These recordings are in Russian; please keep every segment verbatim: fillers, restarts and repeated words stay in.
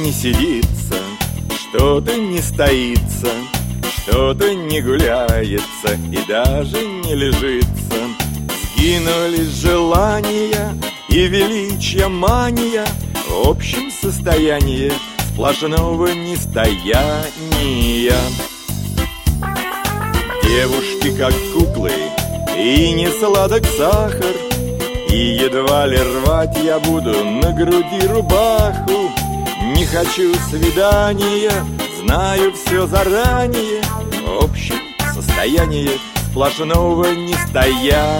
не сидится, что-то не стоится, что-то не гуляется и даже не лежится. Сгинули желания и величия мания в общем состоянии сплошного нестояния. Девушки как куклы, и не сладок сахар, и едва ли рвать я буду на груди рубаху. Не хочу свидания, знаю все заранее, в общем состоянии сплошного нестояния.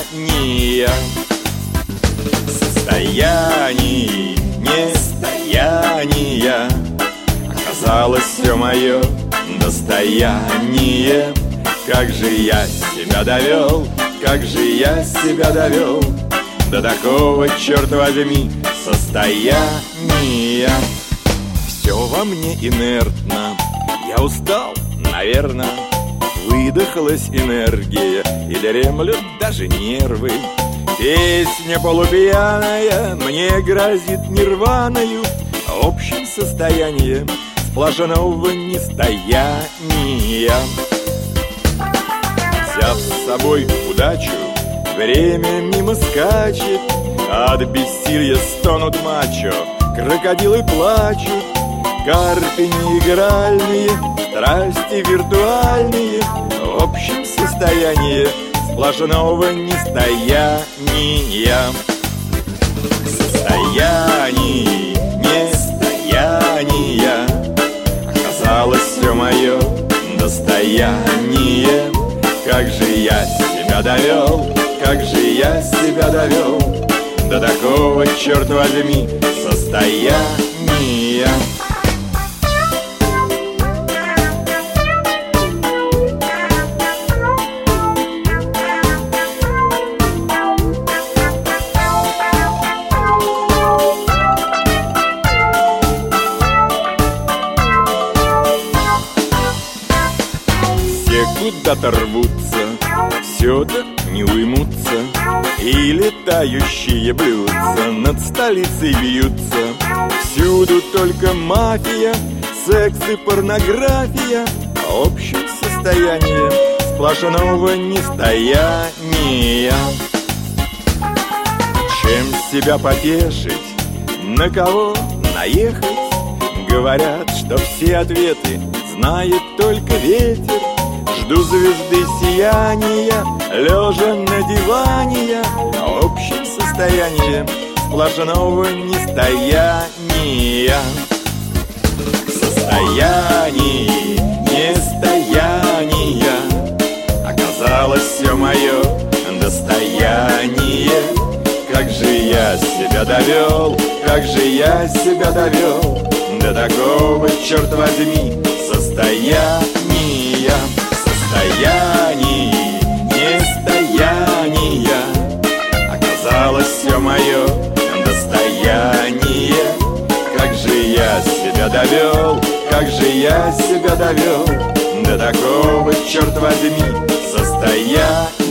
Состояние нестояния оказалось все мое достояние. Как же я себя довел, как же я себя довел до такого, черт возьми, состояния. Все во мне инертно, я устал, наверное. Выдохлась энергия и дремлют даже нервы. Песня полупьяная мне грозит нирваною в общем состоянии сплошного нестояния. Взяв с собой удачу, время мимо скачет, от бессилья стонут мачо, крокодилы плачут. Карты неигральные, страсти виртуальные в общем состоянии сплошного нестояния. Состояние нестояния оказалось все мое достояние. Как же я себя довел, как же я себя довел до такого, черт возьми, состояния. Куда-то рвутся, все так не уймутся, и летающие блюдца над столицей вьются. Всюду только мафия, секс и порнография в общем состоянии сплошного нестояния. Чем себя потешить, на кого наехать? Говорят, что все ответы знает только ветер. Жду звезды сияния, лежа на диване, в общем состоянии сплошного нестояния. Состояние нестояния оказалось все мое достояние. Как же я себя довел, как же я себя довел до такого, черт возьми, состояния. Состояние нестояния оказалось все мое достояние. Как же я себя довел, как же я себя довел до такого, черт возьми, состояния.